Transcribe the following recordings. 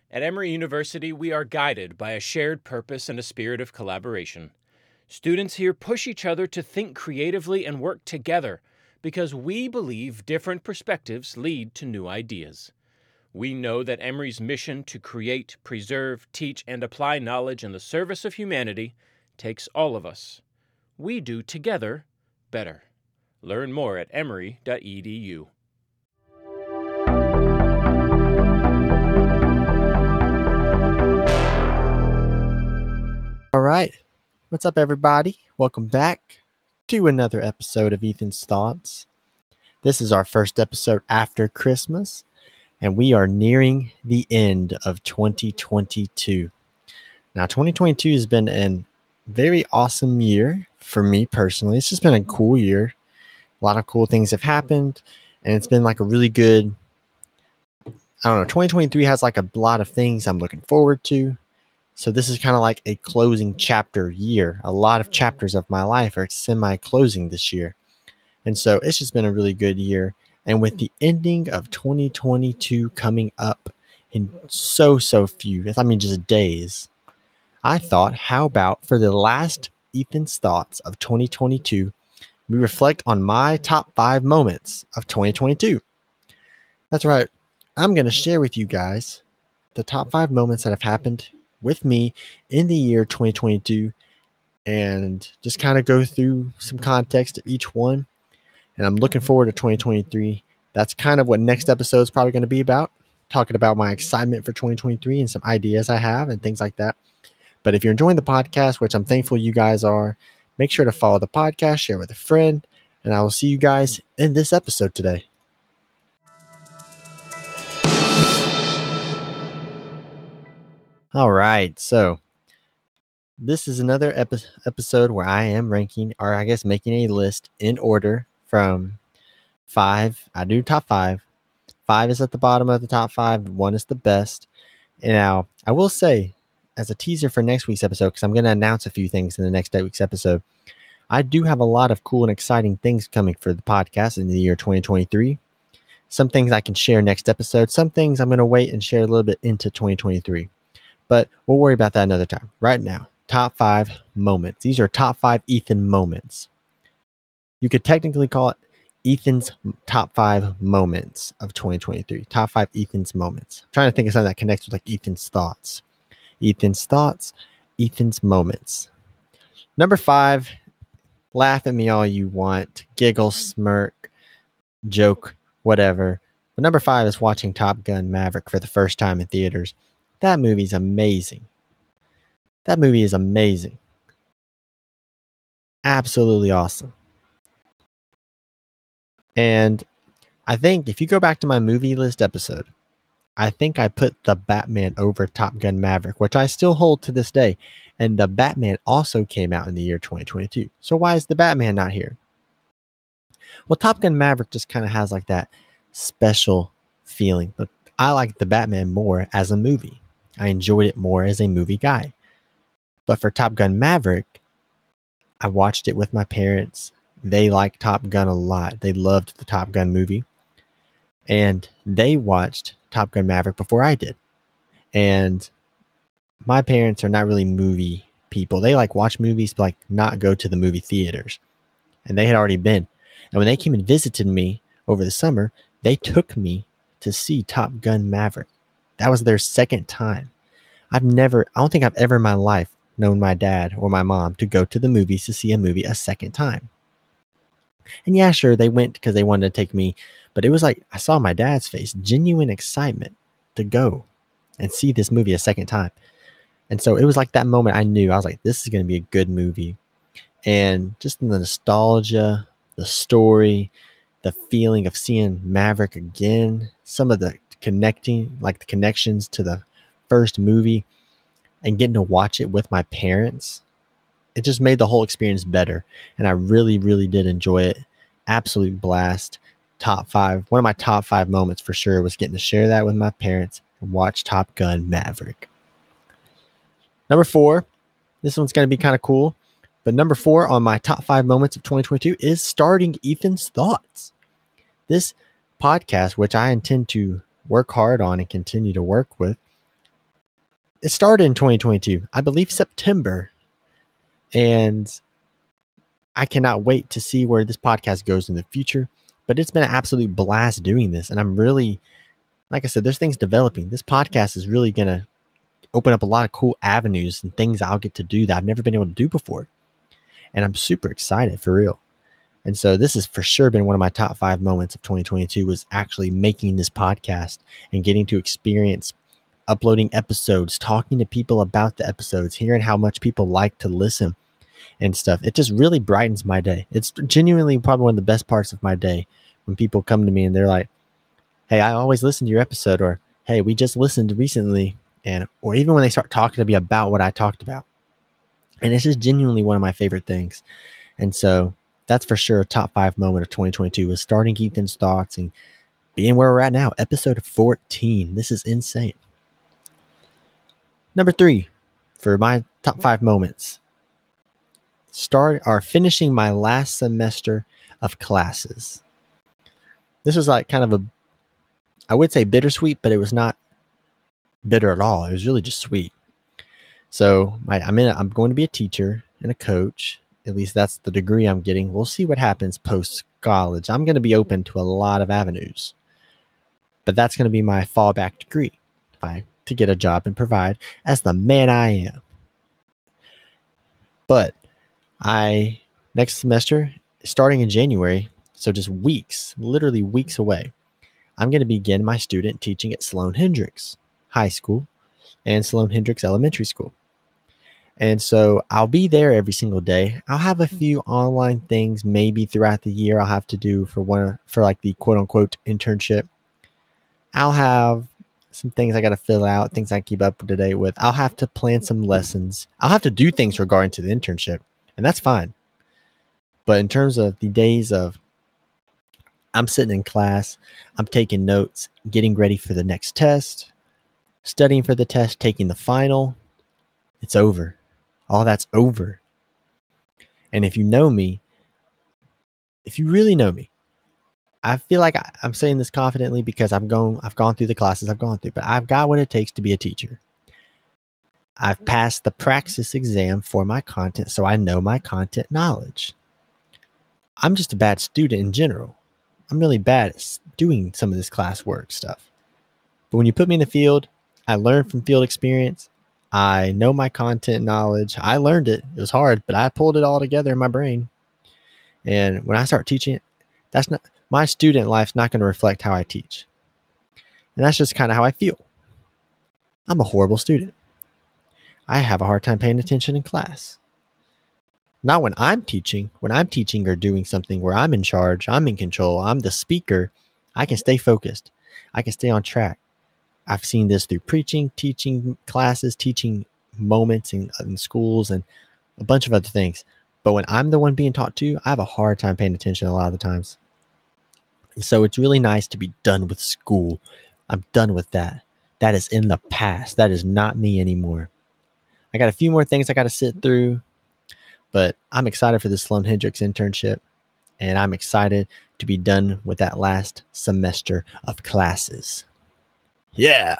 At Emory University, we are guided by a shared purpose and a spirit of collaboration. Students here push each other to think creatively and work together because we believe different perspectives lead to new ideas. We know that Emory's mission to create, preserve, teach, and apply knowledge in the service of humanity takes all of us. We do together better. Learn more at emory.edu. All right. What's up, everybody? Welcome back to another episode of Ethan's Thoughts. This is our first episode after Christmas, and we are nearing the end of 2022. Now, 2022 has been a very awesome year for me personally. It's just been a cool year. A lot of cool things have happened, and it's been like a really good, 2023 has like a lot of things I'm looking forward to. So this is kind of like a closing chapter year. A lot of chapters of my life are semi-closing this year. And so it's just been a really good year. And with the ending of 2022 coming up in so few, just days, I thought, how about for the last Ethan's Thoughts of 2022, we reflect on my top 5 moments of 2022. That's right. I'm going to share with you guys the top 5 moments that have happened with me in the year 2022 and just kind of go through some context of each one. And I'm looking forward to 2023. That's kind of what next episode is probably going to be about, talking about my excitement for 2023 and some ideas I have and things like that. But if you're enjoying the podcast, which I'm thankful you guys are, make sure to follow the podcast, share with a friend, and I will see you guys in this episode today. All right, so this is another episode where I am ranking, or I guess making a list in order from 5. I do top 5. 5 is at the bottom of the top 5. 1 is the best. And now, I will say, as a teaser for next week's episode, because I'm going to announce a few things in the next week's episode, I do have a lot of cool and exciting things coming for the podcast in the year 2023. Some things I can share next episode. Some things I'm going to wait and share a little bit into 2023. But we'll worry about that another time. Right now, top 5 moments. These are top 5 Ethan moments. You could technically call it Ethan's top 5 moments of 2023. Top 5 Ethan's moments. I'm trying to think of something that connects with like Ethan's thoughts. Ethan's thoughts, Ethan's moments. Number 5, laugh at me all you want. Giggle, smirk, joke, whatever. But number 5 is watching Top Gun Maverick for the first time in theaters. That movie's amazing. That movie is amazing. Absolutely awesome. And I think if you go back to my movie list episode, I think I put The Batman over Top Gun Maverick, which I still hold to this day. And The Batman also came out in the year 2022. So why is The Batman not here? Well, Top Gun Maverick just kind of has like that special feeling. But I like The Batman more as a movie. I enjoyed it more as a movie guy. But for Top Gun Maverick, I watched it with my parents. They liked Top Gun a lot. They loved the Top Gun movie. And they watched Top Gun Maverick before I did. And my parents are not really movie people. They like watch movies, but like not go to the movie theaters. And they had already been. And when they came and visited me over the summer, they took me to see Top Gun Maverick. That was their second time. I don't think I've ever in my life known my dad or my mom to go to the movies to see a movie a second time. And yeah, sure, they went because they wanted to take me, but it was like I saw my dad's face, genuine excitement to go and see this movie a second time. And so it was like that moment I knew, I was like, this is going to be a good movie. And just the nostalgia, the story, the feeling of seeing Maverick again, some of the connections to the first movie and getting to watch it with my parents, it just made the whole experience better. And I really did enjoy it. Absolute blast. Top 5. One of my top 5 moments for sure was getting to share that with my parents and watch Top Gun Maverick. Number 4, this one's going to be kind of cool, but number 4 on my top 5 moments of 2022 is starting Ethan's Thoughts. This podcast, which I intend to work hard on and continue to work with, it started in 2022, I believe September. And I cannot wait to see where this podcast goes in the future. But it's been an absolute blast doing this. And I'm really, like I said, there's things developing. This podcast is really going to open up a lot of cool avenues and things I'll get to do that I've never been able to do before. And I'm super excited for real. And so this has for sure been one of my top 5 moments of 2022 was actually making this podcast and getting to experience uploading episodes, talking to people about the episodes, hearing how much people like to listen and stuff. It just really brightens my day. It's genuinely probably one of the best parts of my day when people come to me and they're like, hey, I always listen to your episode, or hey, we just listened recently, or even when they start talking to me about what I talked about. And it's just genuinely one of my favorite things. And so that's for sure a top 5 moment of 2022 was starting Ethan's Thoughts and being where we're at now, episode 14. This is insane. Number 3 for my top 5 moments. Finishing my last semester of classes. This was like kind of I would say bittersweet, but it was not bitter at all. It was really just sweet. So I'm going to be a teacher and a coach. At least that's the degree I'm getting. We'll see what happens post college. I'm going to be open to a lot of avenues, but that's going to be my fallback degree to get a job and provide as the man I am. But next semester, starting in January, so just literally weeks away, I'm going to begin my student teaching at Sloan Hendricks High School and Sloan Hendricks Elementary School. And so I'll be there every single day. I'll have a few online things maybe throughout the year I'll have to do for like the quote unquote internship. I'll have some things I got to fill out, things I keep up to date with. I'll have to plan some lessons. I'll have to do things regarding to the internship, and that's fine. But in terms of the days of I'm sitting in class, I'm taking notes, getting ready for the next test, studying for the test, taking the final, it's over. All that's over. And if you know me, if you really know me, I feel like I'm saying this confidently because I've gone through the classes I've gone through, but I've got what it takes to be a teacher. I've passed the praxis exam for my content, so I know my content knowledge. I'm just a bad student in general. I'm really bad at doing some of this classwork stuff. But when you put me in the field, I learned from field experience. I know my content knowledge. I learned it. It was hard, but I pulled it all together in my brain. And when I start teaching, my student life's not going to reflect how I teach. And that's just kind of how I feel. I'm a horrible student. I have a hard time paying attention in class. Not when I'm teaching. When I'm teaching or doing something where I'm in charge, I'm in control, I'm the speaker, I can stay focused. I can stay on track. I've seen this through preaching, teaching classes, teaching moments in schools, and a bunch of other things. But when I'm the one being taught to, I have a hard time paying attention a lot of the times. And so it's really nice to be done with school. I'm done with that. That is in the past. That is not me anymore. I got a few more things I got to sit through, but I'm excited for the Sloan Hendricks internship, and I'm excited to be done with that last semester of classes. Yeah.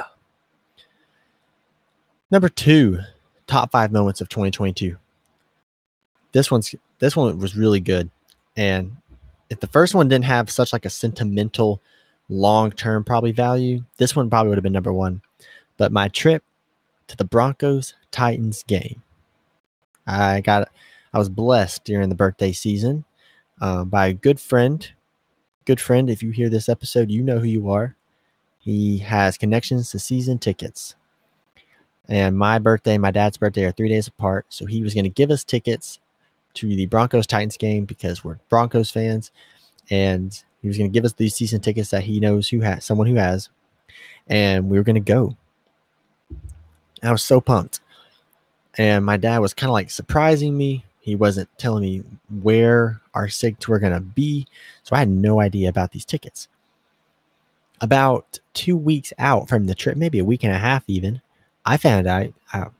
Number 2, top 5 moments of 2022. This one was really good. And if the first one didn't have such like a sentimental long-term probably value, this one probably would have been number 1. But my trip to the Broncos Titans game. I was blessed during the birthday season by a good friend. Good friend, if you hear this episode, you know who you are. He has connections to season tickets. And my birthday and my dad's birthday are 3 days apart. So he was going to give us tickets to the Broncos Titans game because we're Broncos fans. And he was going to give us these season tickets that he knows someone who has. And we were going to go. I was so pumped. And my dad was kind of like surprising me. He wasn't telling me where our seats were going to be. So I had no idea about these tickets. About 2 weeks out from the trip, maybe a week and a half even, I found out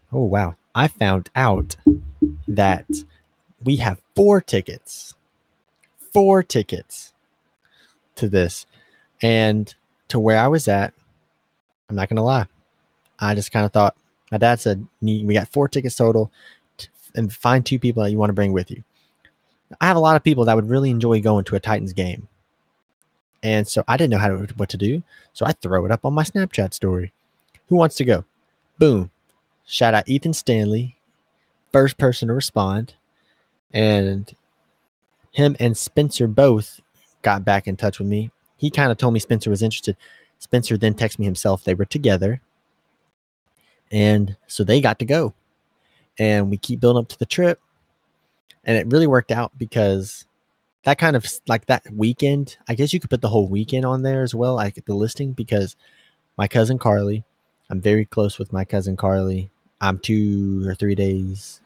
that we have 4 tickets. 4 tickets to this. And to where I was at, I'm not going to lie. I just kind of thought, My dad said, we got 4 tickets total, and find 2 people that you want to bring with you. I have a lot of people that would really enjoy going to a Titans game. And so I didn't know what to do. So I throw it up on my Snapchat story. Who wants to go? Boom. Shout out Ethan Stanley, first person to respond. And him and Spencer both got back in touch with me. He kind of told me Spencer was interested. Spencer then texted me himself. They were together. And so they got to go. And we keep building up to the trip. And it really worked out because that kind of like that weekend, I guess you could put the whole weekend on there as well, like the listing, because my cousin Carly, I'm very close with my cousin Carly. I'm 3 days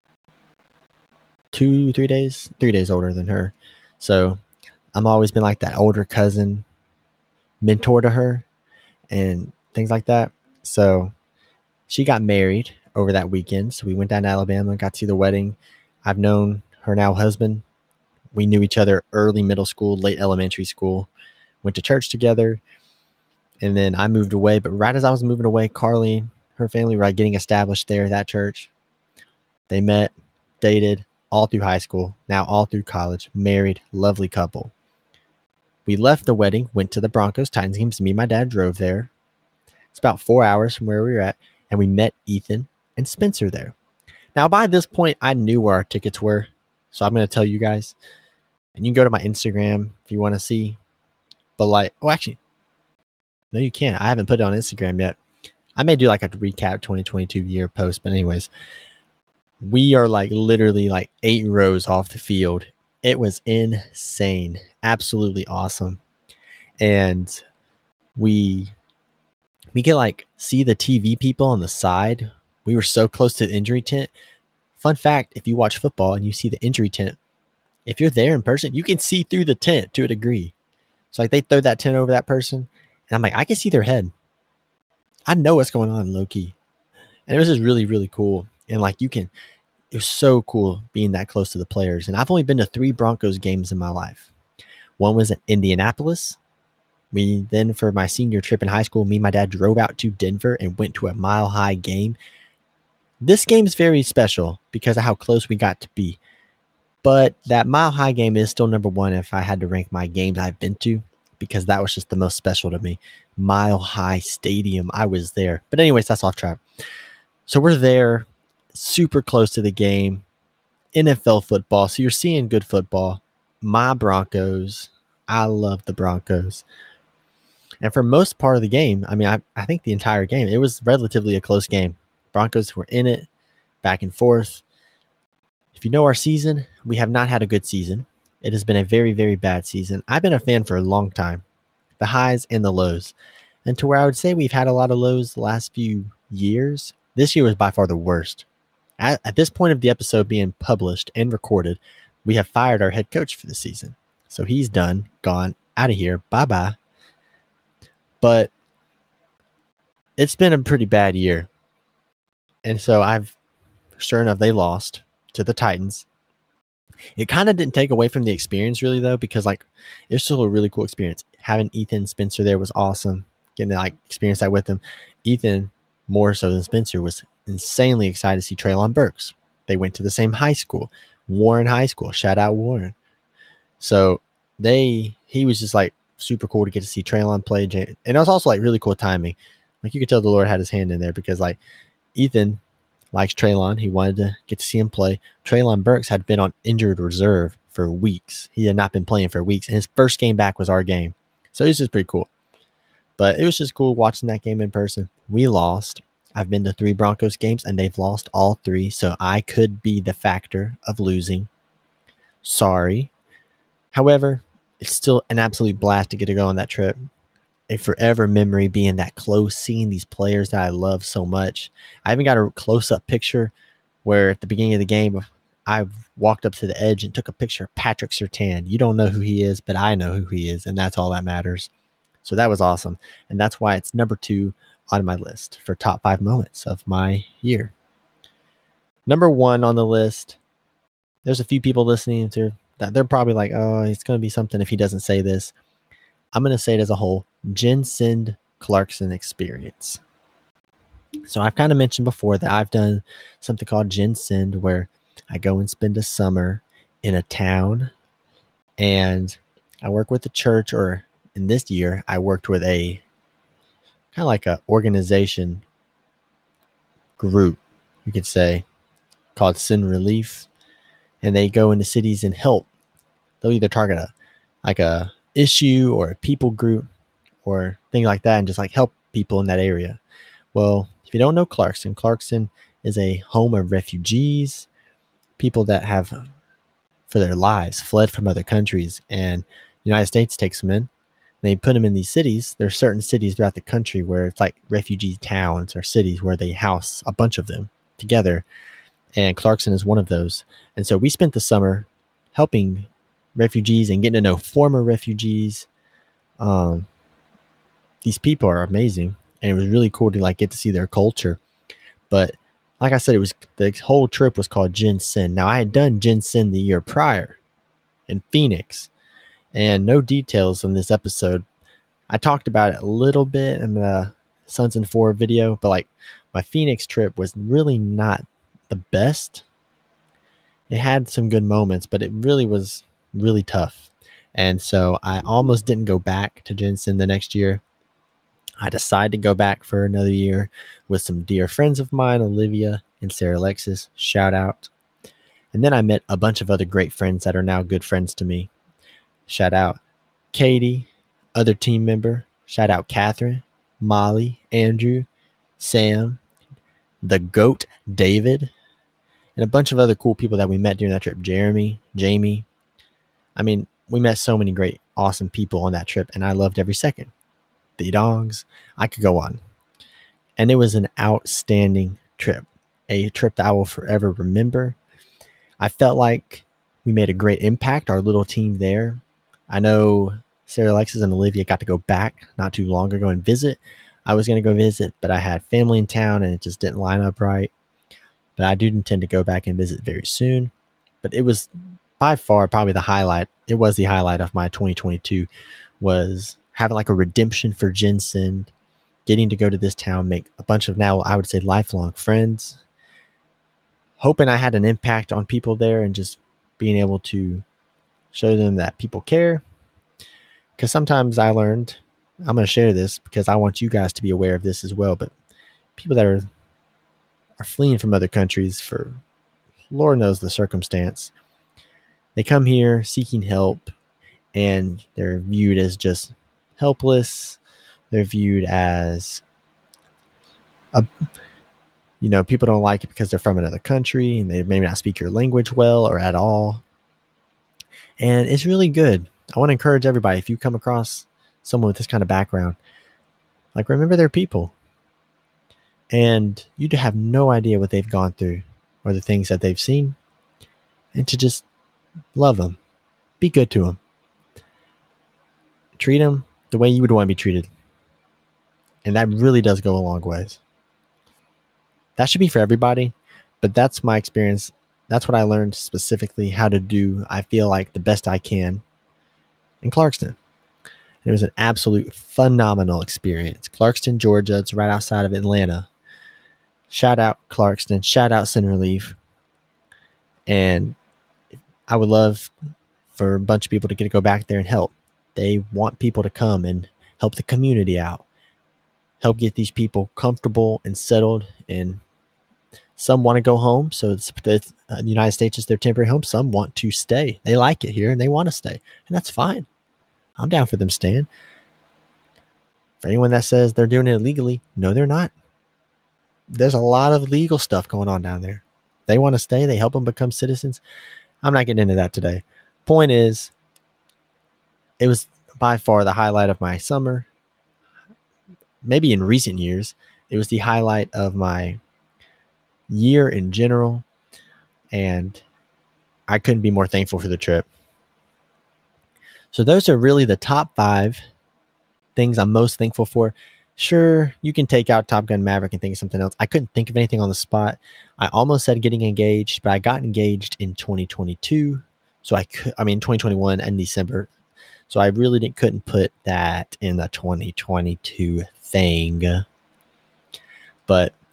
older than her. So I'm always been like that older cousin mentor to her and things like that. So she got married over that weekend. So we went down to Alabama, got to see the wedding. I've known her now husband. We knew each other early middle school, late elementary school, went to church together. And then I moved away. But right as I was moving away, Carly, her family were getting established there at that church. They met, dated all through high school, now all through college, married, lovely couple. We left the wedding, went to the Broncos Titans games. Me and my dad drove there. It's about 4 hours from where we were at. And we met Ethan and Spencer there. Now, by this point, I knew where our tickets were. So I'm going to tell you guys. And you can go to my Instagram if you want to see. But actually, no, you can't. I haven't put it on Instagram yet. I may do like a recap 2022 year post. But anyways, we are literally 8 rows off the field. It was insane. Absolutely awesome. And we could see the TV people on the side. We were so close to the injury tent. Fun fact, if you watch football and you see the injury tent, if you're there in person, you can see through the tent to a degree. So they throw that tent over that person. And I'm like, I can see their head. I know what's going on low key. And it was just really, really cool. And it was so cool being that close to the players. And I've only been to 3 Broncos games in my life. One was in Indianapolis. We then, for my senior trip in high school, me and my dad drove out to Denver and went to a Mile High game. This game is very special because of how close we got to be. But that Mile High game is still number 1 if I had to rank my games I've been to, because that was just the most special to me. Mile High Stadium, I was there. But anyways, that's off track. So we're there, super close to the game. NFL football, so you're seeing good football. My Broncos, I love the Broncos. And for most part of the game, I think the entire game, it was relatively a close game. Broncos were in it, back and forth. If you know our season, we have not had a good season. It has been a very, very bad season. I've been a fan for a long time, the highs and the lows. And to where I would say we've had a lot of lows the last few years, this year was by far the worst. At this point of the episode being published and recorded, we have fired our head coach for the season. So he's done, gone, out of here, bye-bye. But it's been a pretty bad year. And so sure enough, they lost to the Titans. It kind of didn't take away from the experience really though, because it's still a really cool experience. Having Ethan Spencer there was awesome. Getting to experience that with them. Ethan, more so than Spencer, was insanely excited to see Treylon Burks. They went to the same high school, Warren High School. Shout out Warren. So he was just super cool to get to see Treylon play. And it was also really cool timing. You could tell the Lord had his hand in there because Ethan likes Treylon. He wanted to get to see him play. Treylon Burks had been on injured reserve for weeks. He had not been playing for weeks. And his first game back was our game. So it was just pretty cool. But it was just cool watching that game in person. We lost. I've been to 3 Broncos games and they've lost all 3. So I could be the factor of losing. Sorry. However, it's still an absolute blast to get to go on that trip. A forever memory being that close, seeing these players that I love so much. I even got a close-up picture where at the beginning of the game, I walked up to the edge and took a picture of Patrick Surtain. You don't know who he is, but I know who he is, and that's all that matters. So that was awesome. And that's why it's number 2 on my list for top 5 moments of my year. Number 1 on the list, there's a few people listening to that. They're probably like, oh, it's going to be something if he doesn't say this. I'm going to say it as a whole. Jensen Clarkson experience. So I've kind of mentioned before that I've done something called Gen Send, where I go and spend a summer in a town, and I work with the church, or in this year, I worked with a kind of like a organization group, you could say, called Send Relief, and they go into cities and help. They'll either target a issue or a people group or things like that, and just like help people in that area. Well, if you don't know Clarkston, Clarkston is a home of refugees, people that have, for their lives, fled from other countries, and the United States takes them in. They put them in these cities. There are certain cities throughout the country where it's like refugee towns or cities where they house a bunch of them together, and Clarkston is one of those. And so we spent the summer helping refugees and getting to know former refugees. These people are amazing, and it was really cool to like get to see their culture. But like I said, it was, the whole trip was called Gen Send. Now, I had done Gen Send the year prior in Phoenix, and no details on this episode. I talked about it a little bit in the Sons and Four video, but like my Phoenix trip was really not the best. It had some good moments, but it really was really tough. And so I almost didn't go back to Gen Send the next year. I decided to go back for another year with some dear friends of mine, Olivia and Sarah Alexis. Shout out. And then I met a bunch of other great friends that are now good friends to me. Shout out Katie, other team member. Shout out Catherine, Molly, Andrew, Sam, the GOAT, David, and a bunch of other cool people that we met during that trip. Jeremy, Jamie. I mean, we met so many great, awesome people on that trip, and I loved every second. The dogs, I could go on. And it was an outstanding trip, a trip that I will forever remember. I felt like we made a great impact, our little team there. I know Sarah Alexis and Olivia got to go back not too long ago and visit. I was going to go visit, but I had family in town and it just didn't line up right. But I do intend to go back and visit very soon. But it was by far probably the highlight. It was the highlight of my 2022, was having like a redemption for Gen Send, getting to go to this town, make a bunch of, now I would say, lifelong friends, hoping I had an impact on people there and just being able to show them that people care. Because sometimes I learned, I'm going to share this because I want you guys to be aware of this as well, but people that are fleeing from other countries for Lord knows the circumstance, they come here seeking help and they're viewed as just helpless. They're viewed as people don't like it because they're from another country and they maybe not speak your language well or at all. And it's really good. I want to encourage everybody, if you come across someone with this kind of background, like, remember they're people. And you have no idea what they've gone through or the things that they've seen. And to just love them. Be good to them. Treat them the way you would want to be treated. And that really does go a long ways. That should be for everybody, but that's my experience. That's what I learned specifically how to do, I feel like, the best I can in Clarkston. It was an absolute phenomenal experience. Clarkston, Georgia. It's right outside of Atlanta. Shout out Clarkston. Shout out Send Relief. And I would love for a bunch of people to get to go back there and help. They want people to come and help the community out. Help get these people comfortable and settled. And some want to go home. So the United States is their temporary home. Some want to stay. They like it here and they want to stay. And that's fine. I'm down for them staying. For anyone that says they're doing it illegally, no, they're not. There's a lot of legal stuff going on down there. They want to stay. They help them become citizens. I'm not getting into that today. Point is, it was by far the highlight of my summer. Maybe in recent years, it was the highlight of my year in general. And I couldn't be more thankful for the trip. So those are really the top 5 things I'm most thankful for. Sure, you can take out Top Gun Maverick and think of something else. I couldn't think of anything on the spot. I almost said getting engaged, but I got engaged in 2022. So 2021 and December. So I really couldn't put that in the 2022 thing. But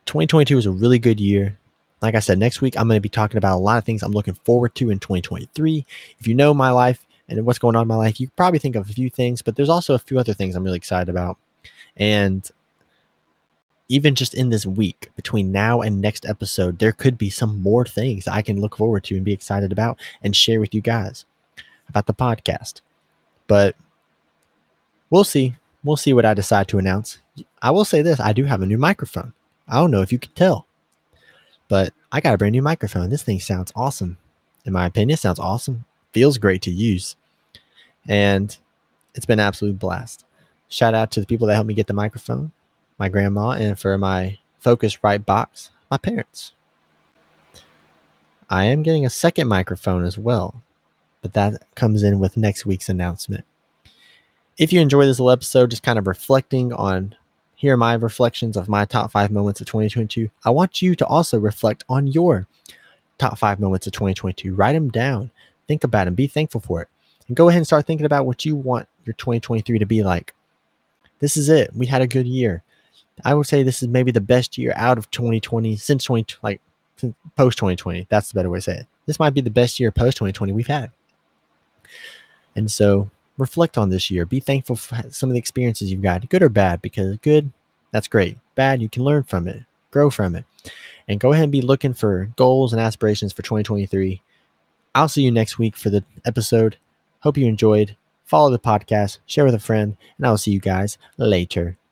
2022 was a really good year. Like I said, next week, I'm going to be talking about a lot of things I'm looking forward to in 2023. If you know my life and what's going on in my life, you probably think of a few things, but there's also a few other things I'm really excited about. And even just in this week between now and next episode, there could be some more things I can look forward to and be excited about and share with you guys about the podcast. But we'll see. We'll see what I decide to announce. I will say this. I do have a new microphone. I don't know if you can tell, but I got a brand new microphone. This thing sounds awesome. In my opinion, it sounds awesome. Feels great to use. And it's been an absolute blast. Shout out to the people that helped me get the microphone, my grandma, and for my Focusrite box, my parents. I am getting a second microphone as well, but that comes in with next week's announcement. If you enjoy this little episode, just kind of reflecting on, here are my reflections of my top 5 moments of 2022. I want you to also reflect on your top 5 moments of 2022. Write them down. Think about them. Be thankful for it. And go ahead and start thinking about what you want your 2023 to be like. This is it. We had a good year. I would say this is maybe the best year out of 2020 since post 2020. That's the better way to say it. This might be the best year post 2020 we've had. And so reflect on this year. Be thankful for some of the experiences you've got, good or bad, because good, that's great. Bad, you can learn from it, grow from it. And go ahead and be looking for goals and aspirations for 2023. I'll see you next week for the episode. Hope you enjoyed. Follow the podcast, share with a friend, and I will see you guys later.